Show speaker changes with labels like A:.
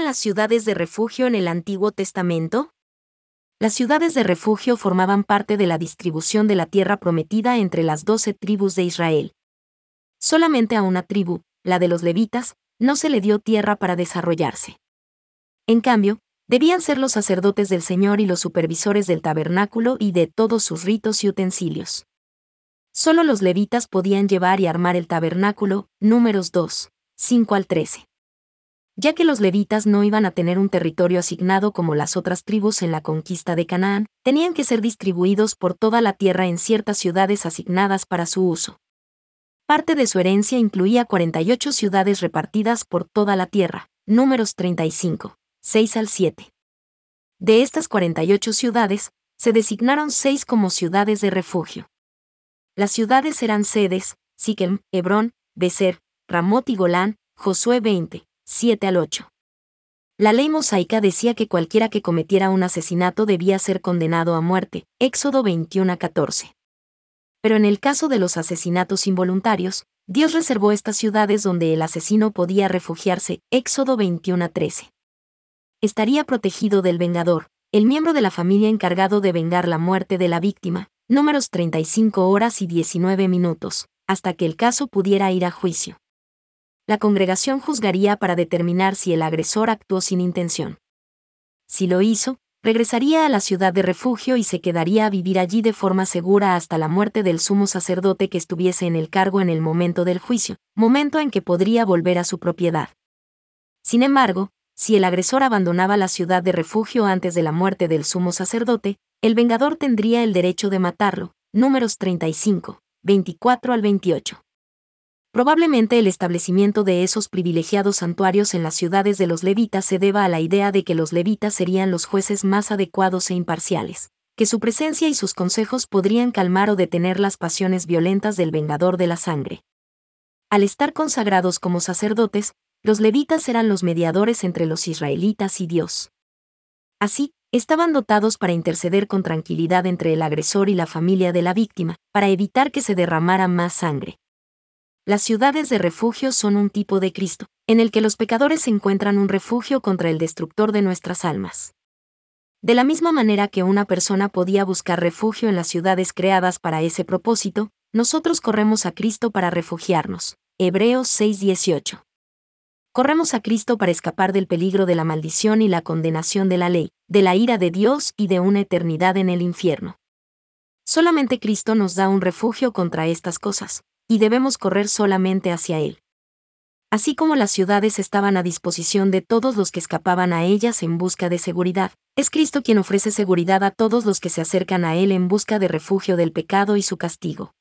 A: las ciudades de refugio en el Antiguo Testamento? Las ciudades de refugio formaban parte de la distribución de la tierra prometida entre las 12 tribus de Israel. Solamente a una tribu, la de los levitas, no se le dio tierra para desarrollarse. En cambio, debían ser los sacerdotes del Señor y los supervisores del tabernáculo y de todos sus ritos y utensilios. Solo los levitas podían llevar y armar el tabernáculo, Números 2, 5 al 13. Ya que los levitas no iban a tener un territorio asignado como las otras tribus en la conquista de Canaán, tenían que ser distribuidos por toda la tierra en ciertas ciudades asignadas para su uso. Parte de su herencia incluía 48 ciudades repartidas por toda la tierra, Números 35, 6 al 7. De estas 48 ciudades, se designaron 6 como ciudades de refugio. Las ciudades eran Sedes, Siquem, Hebrón, Becer, Ramot y Golán, Josué 20, 7 al 8. La ley mosaica decía que cualquiera que cometiera un asesinato debía ser condenado a muerte, Éxodo 21 a 14. Pero en el caso de los asesinatos involuntarios, Dios reservó estas ciudades donde el asesino podía refugiarse, Éxodo 21 a 13. Estaría protegido del vengador, el miembro de la familia encargado de vengar la muerte de la víctima, Números 35 horas y 19 minutos, hasta que el caso pudiera ir a juicio. La congregación juzgaría para determinar si el agresor actuó sin intención. Si lo hizo, regresaría a la ciudad de refugio y se quedaría a vivir allí de forma segura hasta la muerte del sumo sacerdote que estuviese en el cargo en el momento del juicio, momento en que podría volver a su propiedad. Sin embargo, si el agresor abandonaba la ciudad de refugio antes de la muerte del sumo sacerdote, el vengador tendría el derecho de matarlo, Números 35, 24 al 28. Probablemente el establecimiento de esos privilegiados santuarios en las ciudades de los levitas se deba a la idea de que los levitas serían los jueces más adecuados e imparciales, que su presencia y sus consejos podrían calmar o detener las pasiones violentas del vengador de la sangre. Al estar consagrados como sacerdotes, los levitas eran los mediadores entre los israelitas y Dios. Así, estaban dotados para interceder con tranquilidad entre el agresor y la familia de la víctima, para evitar que se derramara más sangre. Las ciudades de refugio son un tipo de Cristo, en el que los pecadores encuentran un refugio contra el destructor de nuestras almas. De la misma manera que una persona podía buscar refugio en las ciudades creadas para ese propósito, nosotros corremos a Cristo para refugiarnos. Hebreos 6:18. Corremos a Cristo para escapar del peligro de la maldición y la condenación de la ley, de la ira de Dios y de una eternidad en el infierno. Solamente Cristo nos da un refugio contra estas cosas, y debemos correr solamente hacia Él. Así como las ciudades estaban a disposición de todos los que escapaban a ellas en busca de seguridad, es Cristo quien ofrece seguridad a todos los que se acercan a Él en busca de refugio del pecado y su castigo.